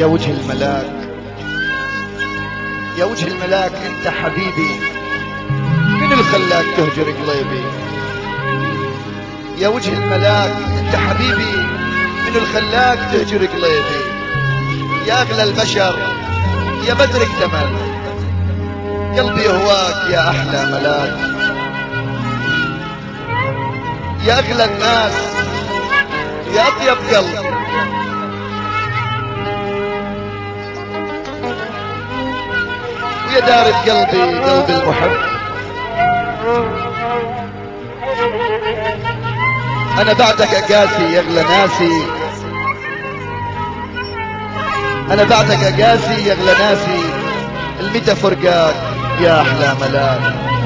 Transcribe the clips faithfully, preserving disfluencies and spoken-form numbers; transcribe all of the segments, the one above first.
يا وجه الملاك، يا وجه الملاك انت حبيبي، من اللي خلاك تهجر قلبي؟ يا وجه الملاك انت حبيبي، من اللي خلاك تهجر قلبي؟ يا اغلى البشر يا بدر اكتمل، قلبي هواك يا احلى ملاك. يا اغلى الناس يا اطيب قلب، ويا دار قلبي قلب المحب. انا بعدك اقاسي يا اغلى ناسي، انا بعدك اقاسي يا اغلى ناسي، المتى فرقاك يا احلى ملاك.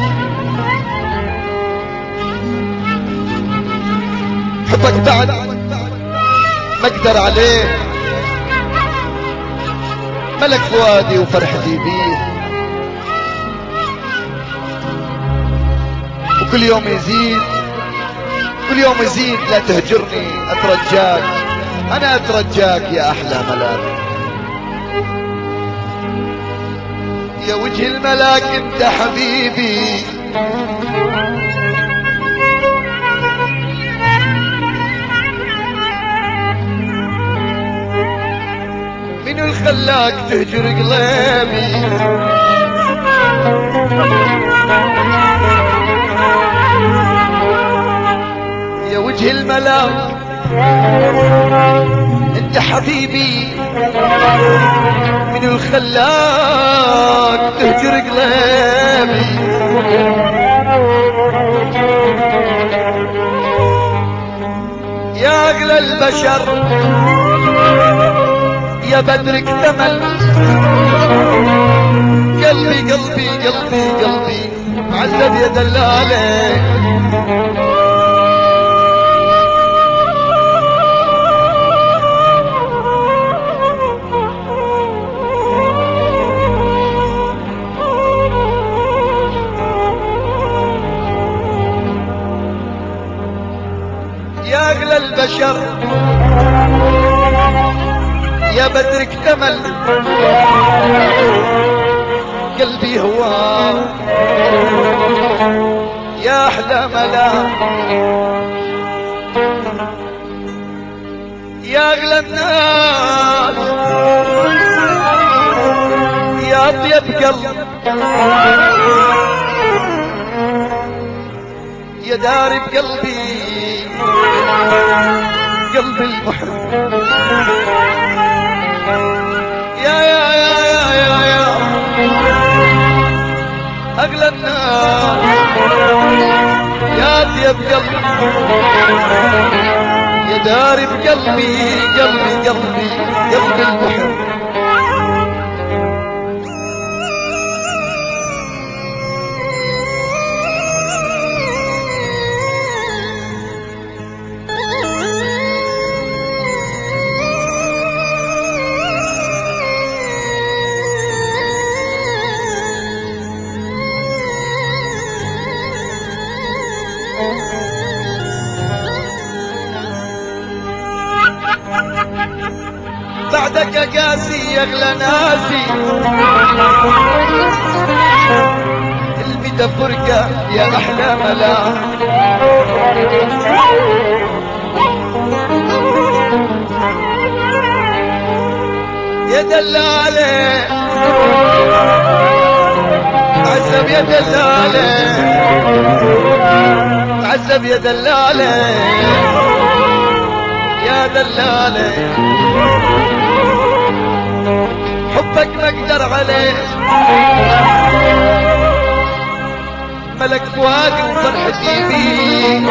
حبك بعد ما اقدر عليه، ملك فؤادي وفرحتي بيه، وكل يوم يزيد كل يوم يزيد. لا تهجرني اترجاك، انا اترجاك يا احلى ملاك. يا وجه الملاك انت حبيبي، من الخلاك تهجر قلبي؟ يا وجه الملاك انت حبيبي، من الخلاك تهجر قلبي؟ يا اغلى البشر يا بدر اكتمل، قلبي قلبي قلبي قلبي عذب يا دلاله. يا اغلى البشر يا بدر اكتمل، قلبي هواك يا احلى ملاك. يا اغلى الناس يا اطيب قلب، يا داري بقلبي قلب المحب. يا يا يا يا يا يا اغلى الناس يا اطيب قلب، يا داري بقلبي قلبي قلبي قلب المحب. بعدك اقاسي يا اغلى ناسي، المدى فرقة يا احلى ملاك. يا دلالة عذب يا دلالة، عذب يا دلالة يا دلالة. حبك ما اقدر عليه، ملك فؤادي وفرحتي بيه،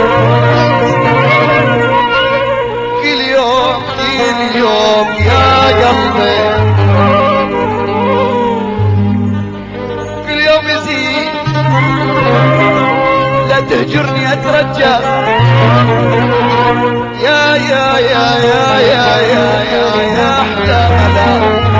كل يوم كل يوم يا قلبي، كل يوم يزيد. لا تهجرني اترجى يا يا يا يا يا يا يا, يا احلى ملاك.